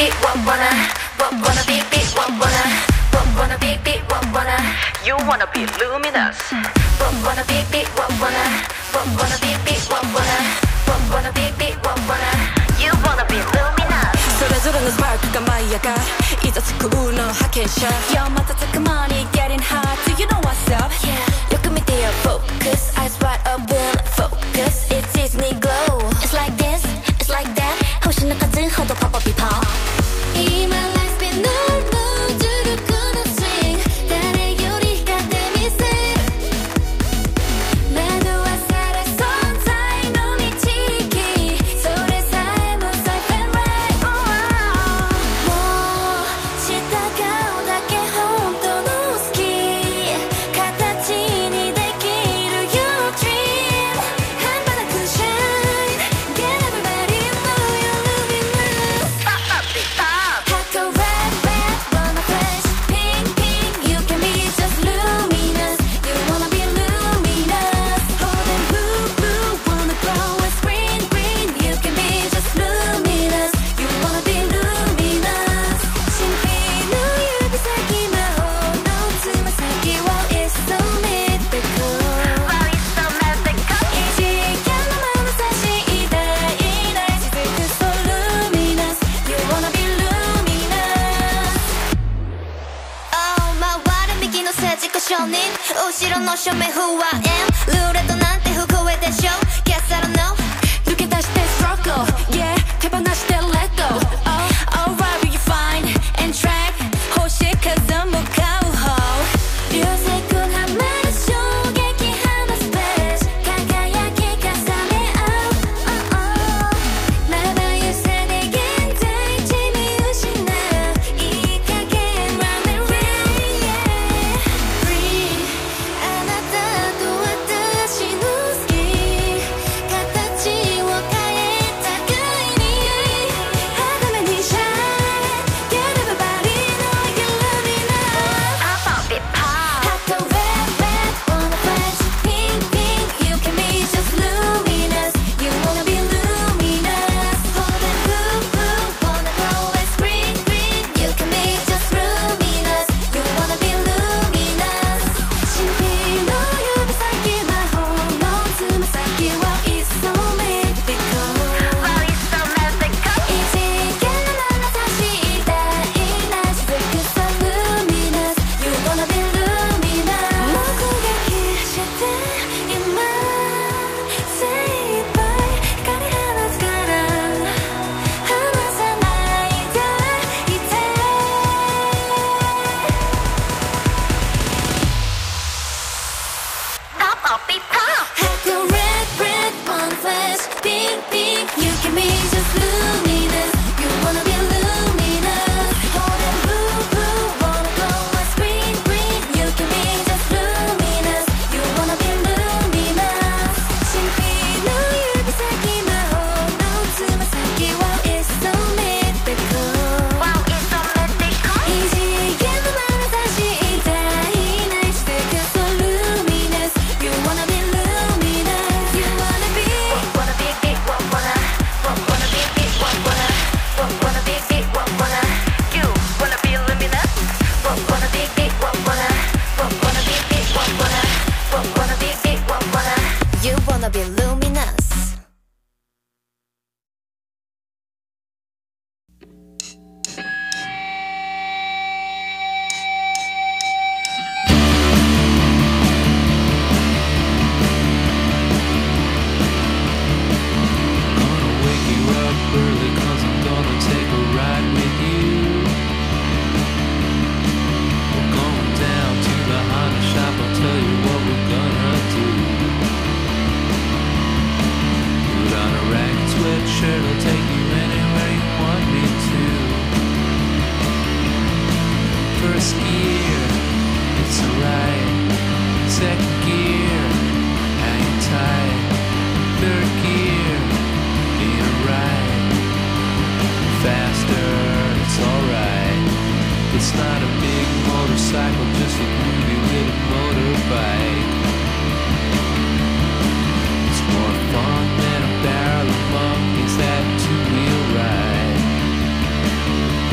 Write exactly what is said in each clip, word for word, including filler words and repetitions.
be, what wanna, what wanna be, be, what wanna, what wanna be, be, what wanna. You wanna be luminous. What wanna be, be, what wanna, what wanna be, be, what wanna, what wanna be, be, what wanna. You wanna be luminous. それぞれのスパークが舞い上がる。いざ作るの覇権者。Yo, 瞬く間に getting hot. Do you know what's up? Yeah. よく見てよ focus. Eyes wide open. Focus. It's Disney glow. It's like this. It's like that. 星の数ほどポポピポ。今 life spin no more. 重力の swing. 誰より光ってみせる。惑わされ存在の導き。それさえも safe and right. もう従うだけ本当の好き。形にできる your dream. 半端なく shine. Get everybody know you're luminous. Pop up it pop. Hot or red red wanna flash. Pink pink you can be just luminous. You wanna be luminous. Hold and blue blue wanna glow. It's green green you can be just luminous. You wanna be luminous. 神秘の指先魔法のつま先 Wow it's so mythical. Wow it's so mythical. 異次元の眼差し偉大な雫 So luminous. You wanna be luminous. Oh 回る右の政治家承認後ろの正面不安ルーレットなんて不公平でしょ Guess I don't know 抜け出して struggle Yeah 手放して let go Oh alright will you find and track 星数も買う方流星群はまる衝撃放つページ輝き重ね合う Oh oh まばゆさで現在地見失ういい加減 Round and round Yeah Free あなたと私の好き形を変えた互いに肌目に shine Get everybody know you're luminous Pop up it pop Hot or red red wanna flash Pink pink you can be just luminous You wanna be luminous Hold and blue blue wanna glow It's green green you can be just luminous You wanna be luminous 神秘の指先魔法のつま先 Wow it's so mythical Wow it's so mythical 異次元の眼差し偉大な雫 So luminous You wanna be luminous 目撃して今精一杯光放つから離さないでいてPop up it pop Hot or red red one flash Pink pink you can be just luminous You wanna be luminous Hold and blue blue wanna glow It's green green you can be just luminous You wanna be luminous 神秘の指先魔法のつま先 Wow it's so mythical Wow it's so mythical 異次元の眼差し偉大な雫 So luminous You wanna be luminous You wanna be What wanna be be what wanna What wanna be be what wanna What wanna be be what wanna You wanna be luminous What wanna be be what wanna What wanna be be what wanna What wanna be be what wanna You wanna be luminous Gonna wake you up early 'cause I'm gonna take a ride with you. We're going down to the Honda shop, I'll tell you what we're gonna do. Put on a ragged sweatshirt, I'll take you anywhere you want me to. First gear, it's alright. Second gear, hang tight. Third gear, need a ride. Faster, it's alright. It's not a big motorcycle, just a groovy little motorbike. It's more fun than a barrel of monkeys that two-wheel ride.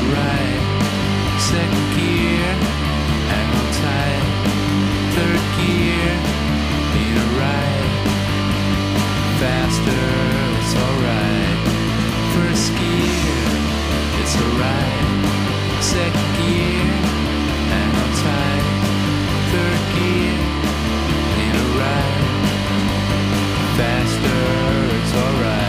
right. Second gear, hang on tight. Third gear, need a ride. Faster, it's alright. First gear, it's alright. Second gear, hang on tight. Third gear, need a ride. Faster, it's alright.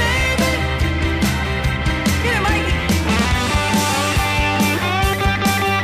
Baby,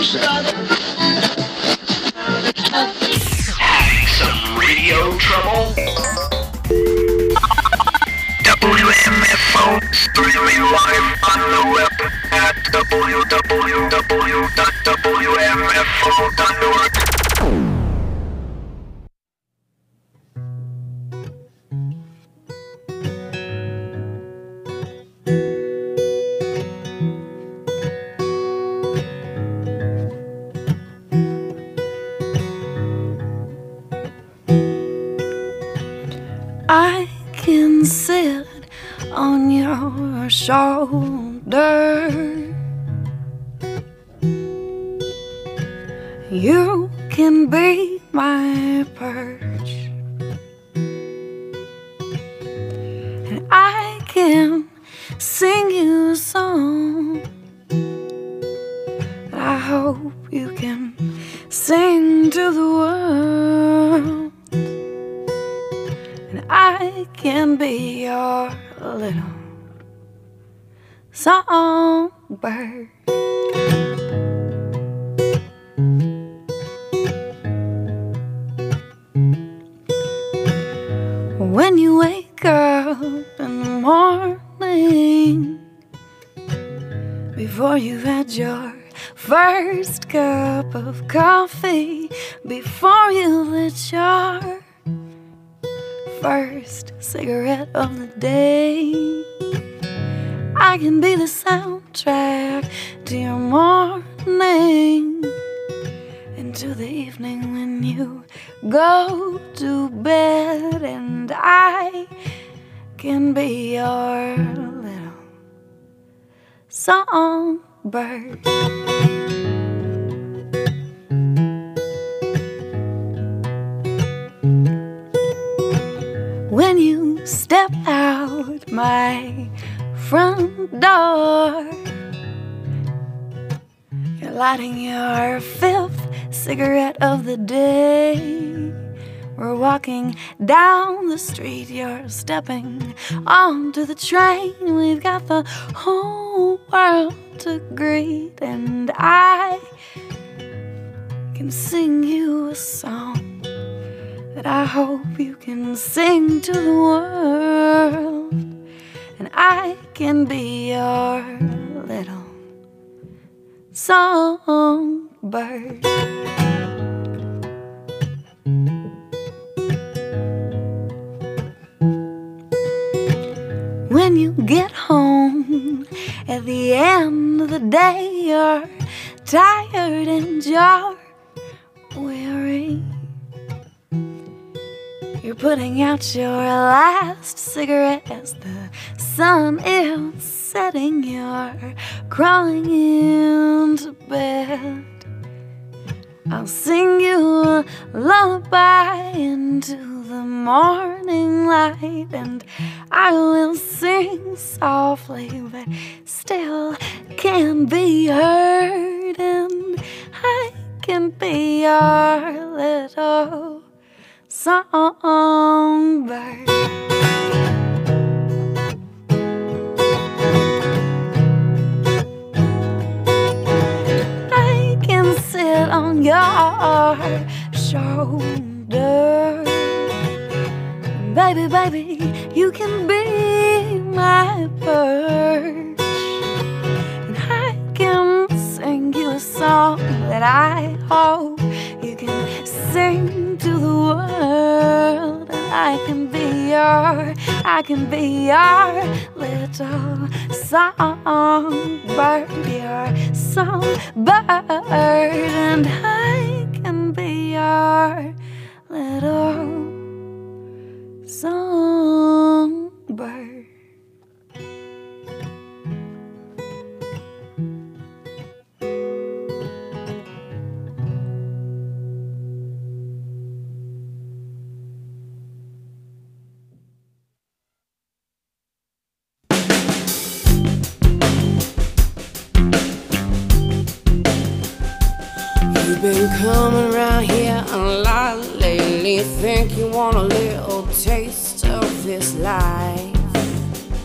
Having some radio trouble? W M F O streaming live on the web at w w w dot w m f o dot org. I can sit on your shoulder. You can be my perch, and I can sing you a song that I hope you can sing to the world. And I can be your little songbird. When you wake up in the morning, before you've had your first cup of coffee, before you lit your first cigarette of the day, I can be the soundtrack to your morning, and to the evening when you go to bed. And I can be your little songbird. When you step out my front door, you're lighting your fifth cigarette of the day. We're walking down the street, you're stepping onto the train. We've got the whole world to greet, and I can sing you a song that I hope you can sing to the world. And I can be your little songbird. When you get home at the end of the day, you're tired and you're weary. You're putting out your last cigarette as the sun is setting. You're crawling into bed. I'll sing you a lullaby into the morning light, and I will sing softly but still can be heard. And I can be your little songbird. I can sit on your shoulder. Baby, baby, you can be my perch, and I can sing you a song that I hope you can sing to the world. And I can be your, I can be your little songbird, your songbird. And I can be your little songbird. You've been coming around here a lot lately. Think you want a little taste of this life.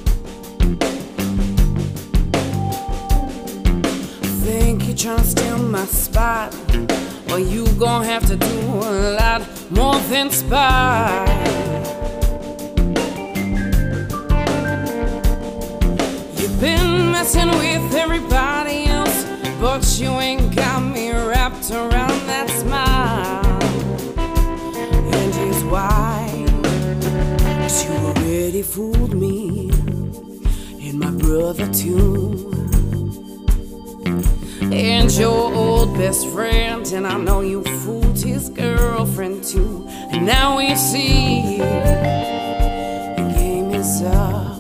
Think you're trying to steal my my spot, well, you gon' have to do a lot more than spy. You've been messing with everybody else, but you ain't got me wrapped around that smile. And here's why. 'Cause you already fooled me, and my brother too, and your old best friend, and I know you fooled his girlfriend too. And now we see the game is up.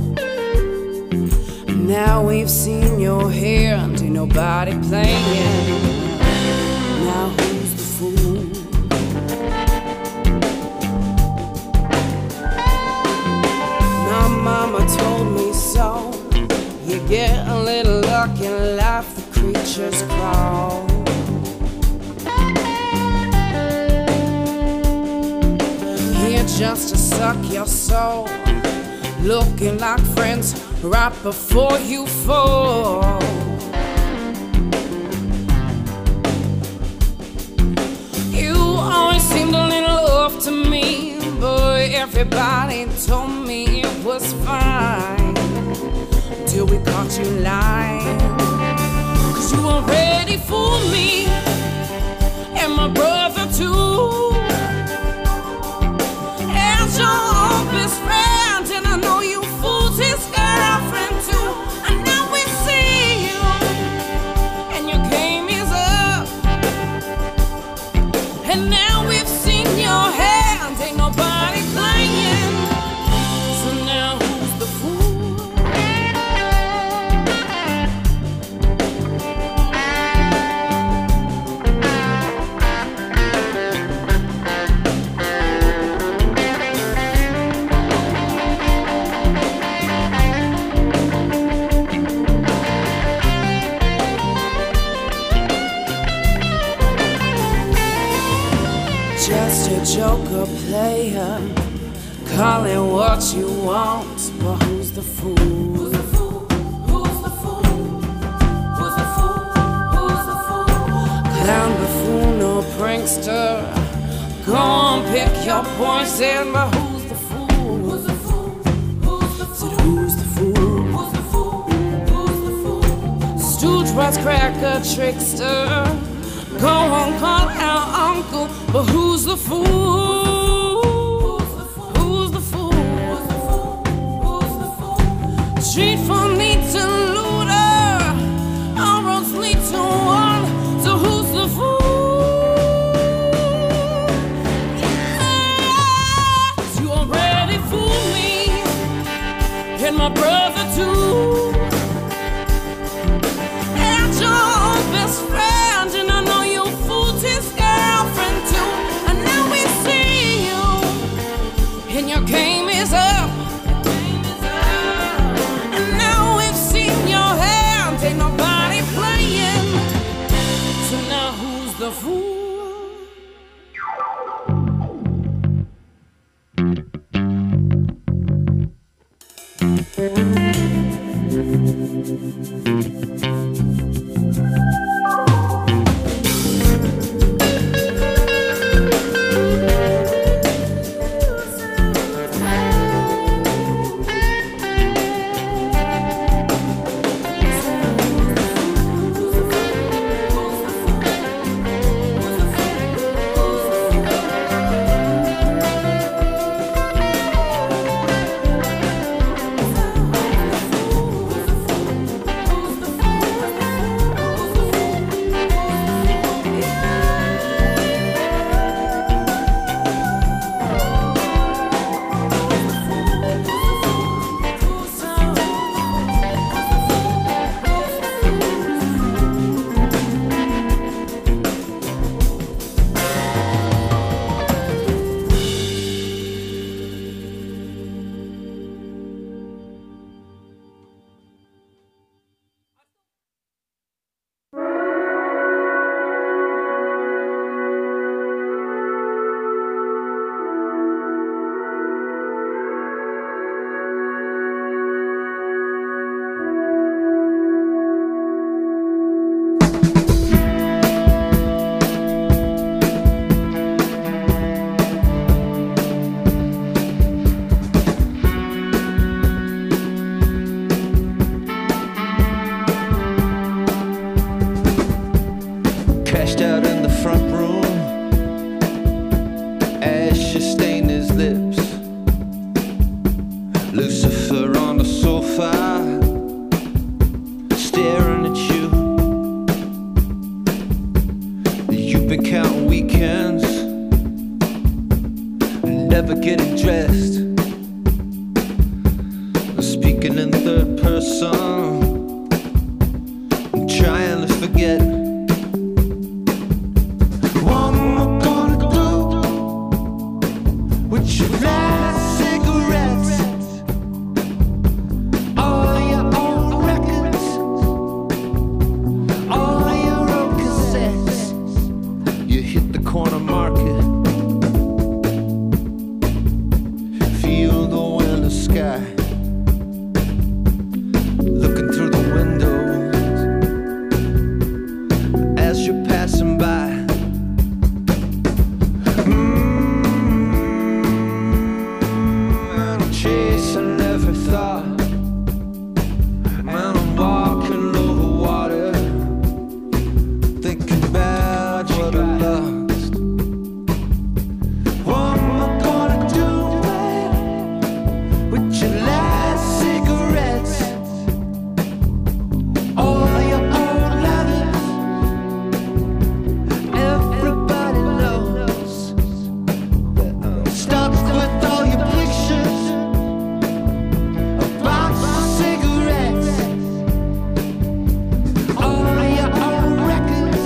Now we've seen your hand, ain't nobody playing. Now who's the fool? My mama told me so. You get a little luck in life, the creatures crawl. Here just to suck your soul, looking like friends right before you fall. You always seemed a little off to me, but everybody told me it was fine, till we caught you lying. 'Cause you already fooled me, and my brother too, and your old best friend, and I know you fooled his girlfriend too. And now we see you, and your game is up. And now we've seen your hand, ain't nobody playing. So now who's the fool? Just a joker player, call it what you want, but who's the fool? Who's the fool? Who's the fool? Who's the fool? Who's the fool? Clown, buffoon, or prankster, go on, pick your poison, but who's the fool? Who's the fool? Who's the fool? Said who's the fool? Who's the fool? Who's the fool? Stooge, wisecracker, trickster, go on, call our uncle, but who's the fool? Who's the fool? Who's the fool? Who's the fool? Street from need to looter, all roads lead to one, so who's the fool? Yeah, you already fooled me, and my brother too, and your old best friend, and I know you fooled his girlfriend too. And now we see you, and your game is up. And now we've seen your hand, ain't nobody playing. So now who's the fool? her son. I'm trying to forget. What am I gonna do with your last cigarettes? All your old records, all your old cassettes. You hit the corner market, feel the winter sky, looking through the windows as you're passing by. Mm, I'm chasing every thought. Man, I'm walking over water, thinking about what I lost. What am I gonna do with your last cigarettes? All your old letters, everybody knows that I'm stuck with all your pictures, a box of cigarettes, all your old records,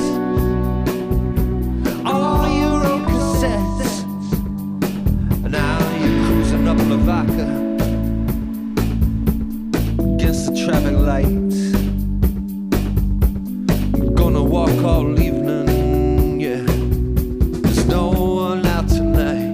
all your old cassettes. Now you're cruising up Lavaca against the traffic lights. Gonna walk all evening, yeah. There's no one out tonight.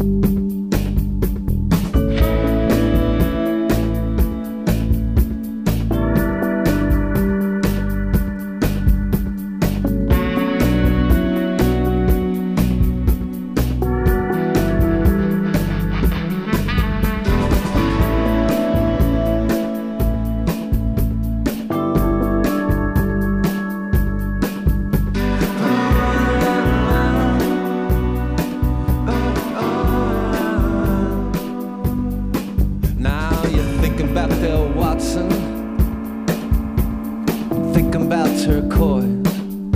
Now you're thinking about Bill Watson, thinking about turquoise,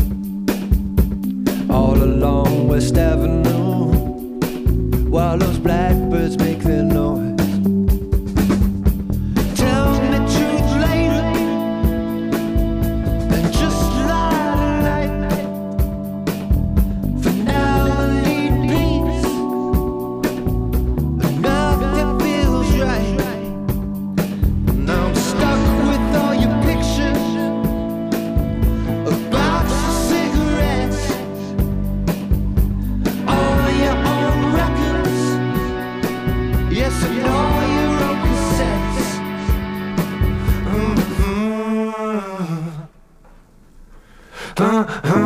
all along West Avenue, while those blackbirds make their noise. Tell me truth later, and just lie tonight. For now I need peace, and nothing feels right. Now I'm stuck with all your pictures, a box of cigarettes, all your old records, yes, and all your old cassettes. Mhm. Uh-huh.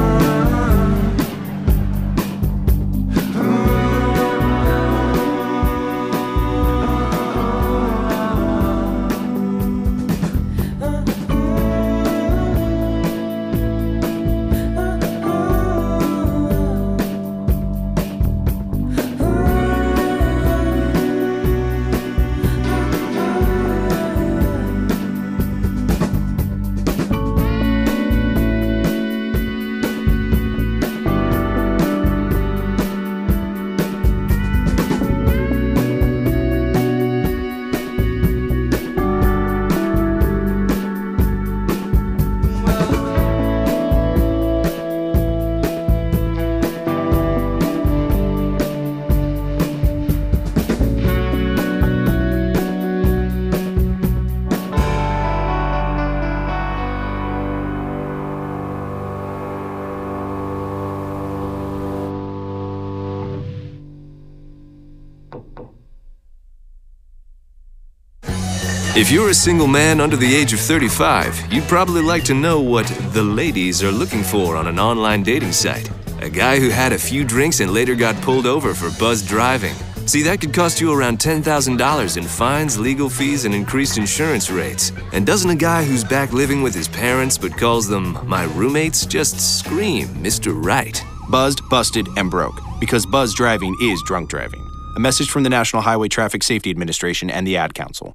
If you're a single man under the age of thirty-five, you'd probably like to know what the ladies are looking for on an online dating site. A guy who had a few drinks and later got pulled over for buzzed driving. See, that could cost you around ten thousand dollars in fines, legal fees, and increased insurance rates. And doesn't a guy who's back living with his parents but calls them my roommates just scream Mister Right? Buzzed, busted, and broke. Because buzz driving is drunk driving. A message from the National Highway Traffic Safety Administration and the Ad Council.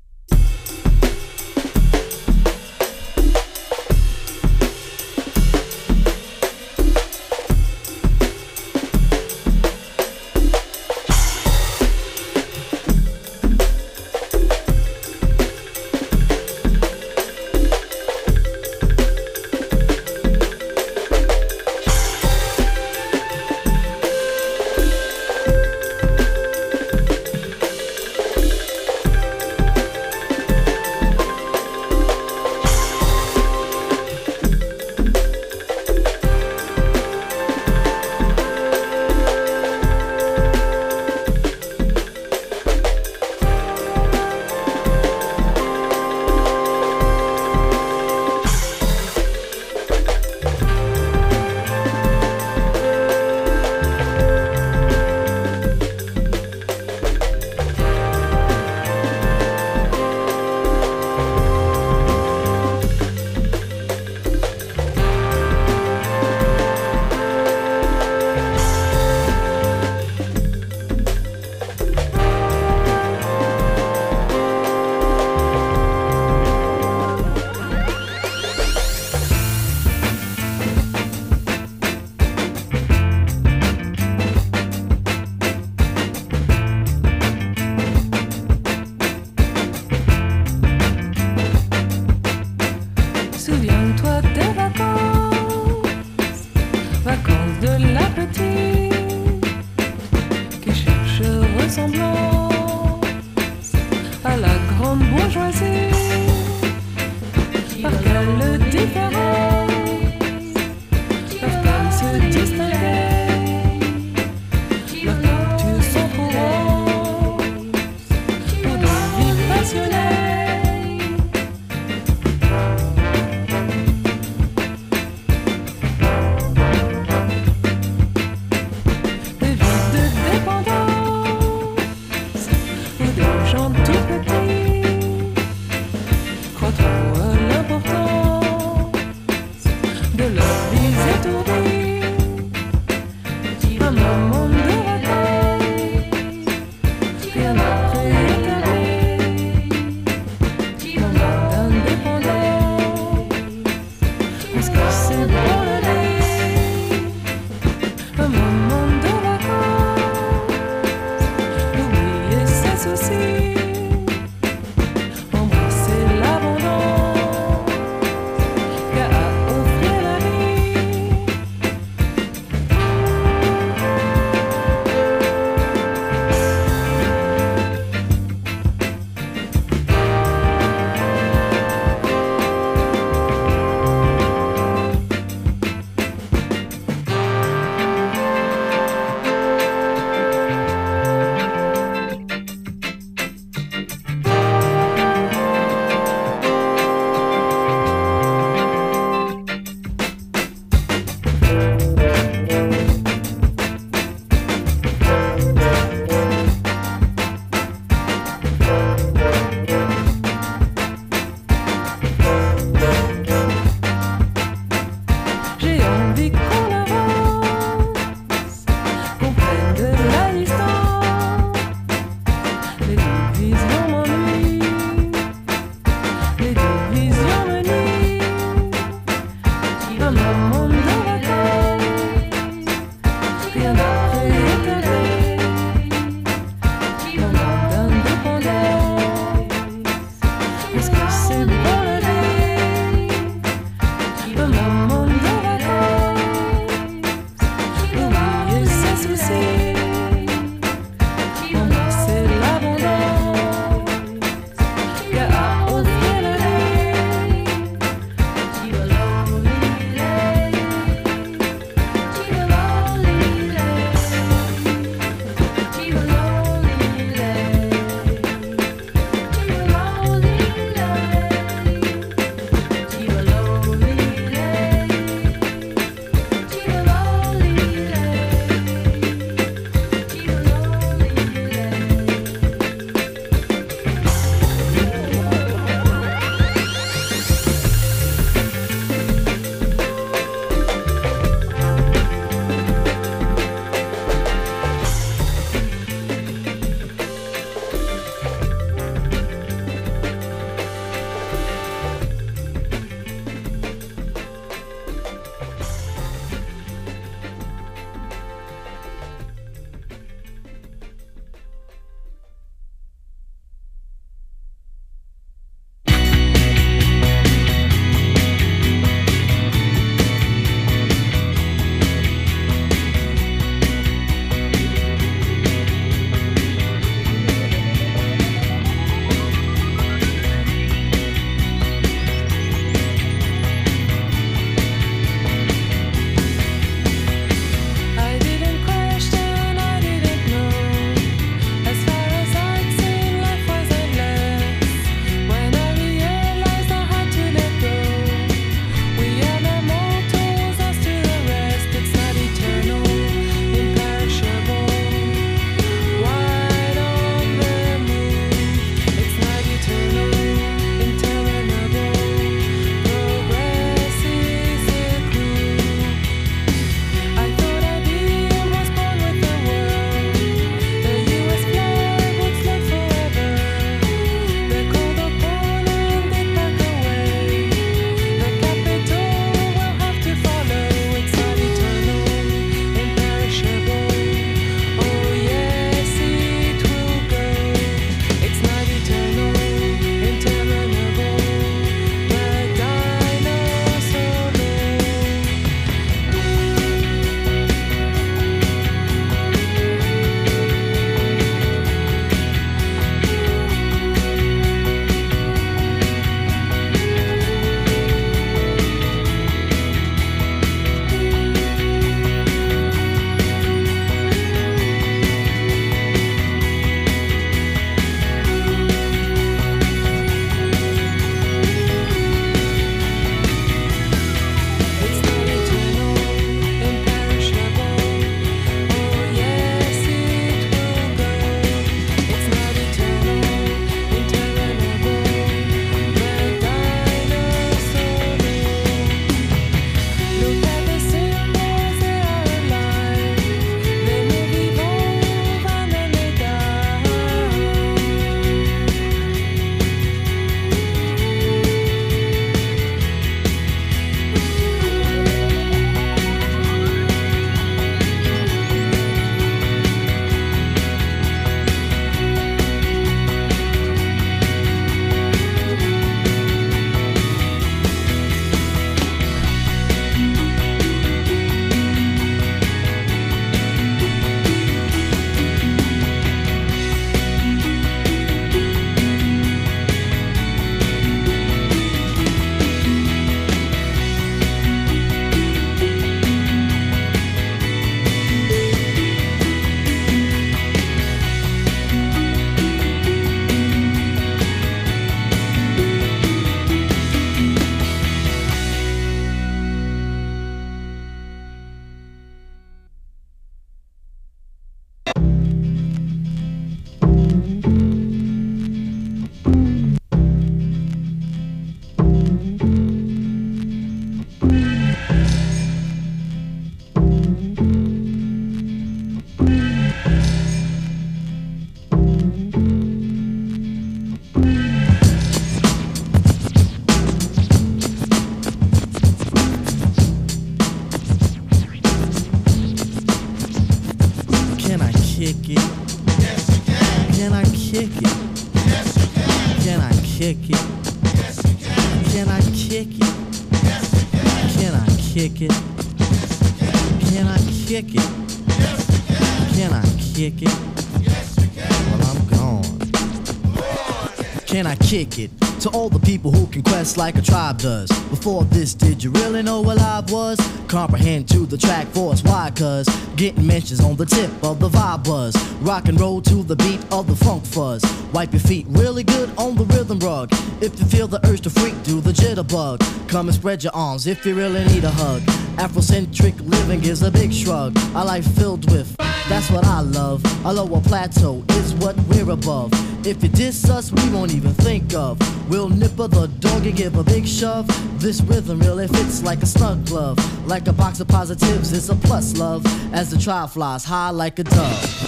Can I kick it? Can I kick it? Can I kick it? Can I kick it? Well, I'm gone. Can I kick it? To all the people who can quest like a tribe does. Before this, did you really know what I was? Comprehend to the track force, why? Cause getting mentions on the tip of the vibe buzz. Rock and roll to the beat of the funk fuzz. Wipe your feet really good on the rhythm rug. If you feel the urge to freak, do the jitterbug. Come and spread your arms if you really need a hug. Afrocentric living is a big shrug. A life filled with, that's what I love. A lower plateau is what we're above. If you diss us, we won't even think of. We'll nipper the dog and give a big shove. This rhythm really fits like a snug glove. Like a box of positives, it's a plus love. As the tribe flies high like a dove.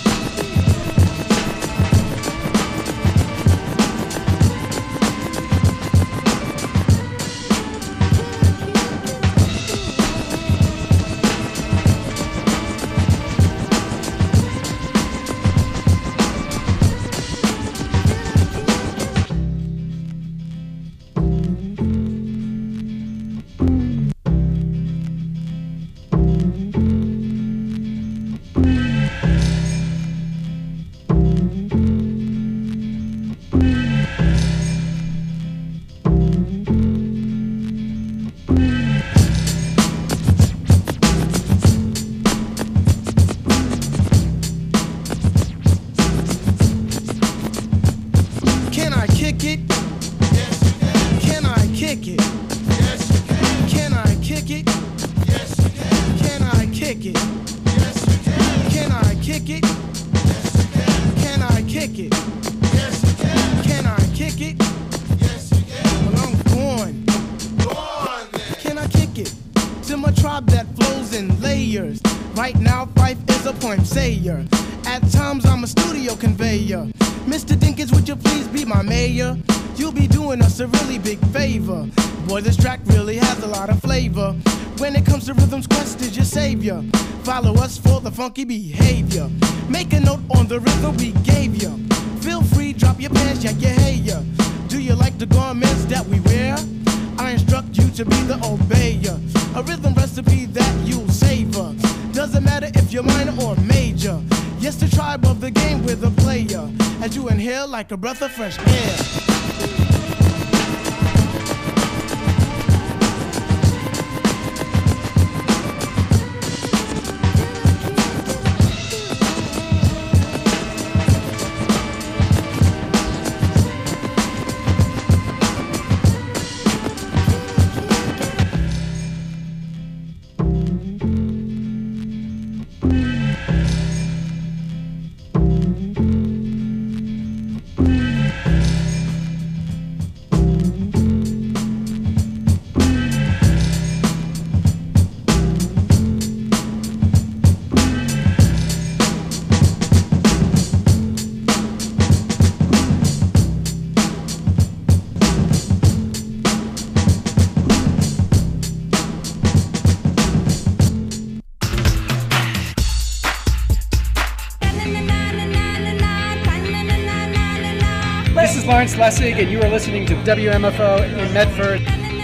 Follow us for the funky behavior. Make a note on the rhythm we gave you. Feel free, drop your pants, yeah, yeah, hey, yeah. Do you like the garments that we wear? I instruct you to be the obeyer. A rhythm recipe that you'll savor. Doesn't matter if you're minor or major. Yes, the tribe of the game with a player. As you inhale like a breath of fresh air. This is Lawrence Lessig, and you are listening to W M F O in Medford.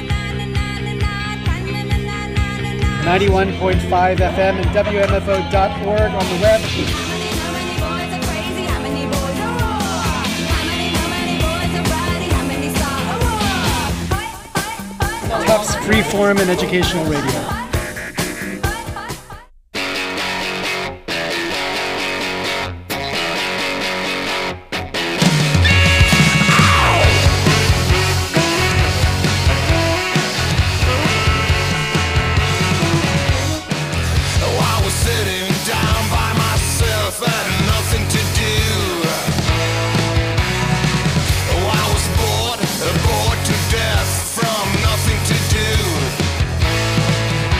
ninety-one point five F M and W M F O dot org on the web. Tufts Freeform and Educational Radio. Bored to death from nothing to do.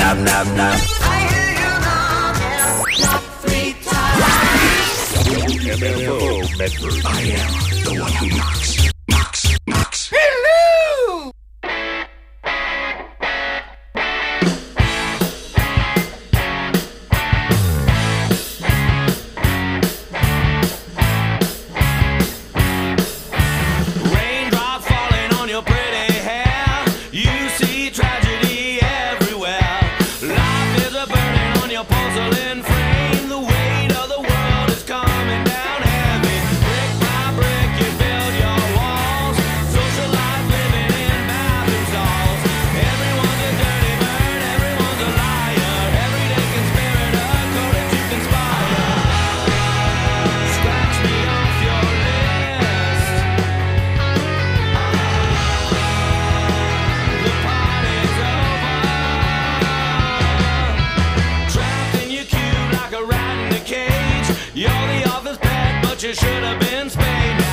nap, nap, nap. I hear you knocking, knock three times. M F O Medford. I am the one who knocks, knocks, knocks. Hello! Raindrops falling on your pretty hair. You see tragedy everywhere. Life is a burden on your porcelain frame. The weight of the world is coming down heavy. Brick by brick you build your walls. Social life living in bathroom stalls. Everyone's a dirty bird, everyone's a liar. Everyday conspirator, coded to conspire. Scratch me off your list. The party's over. Trapped in your cube like a rat in a cage. You're the office pet, but you should have been spayed.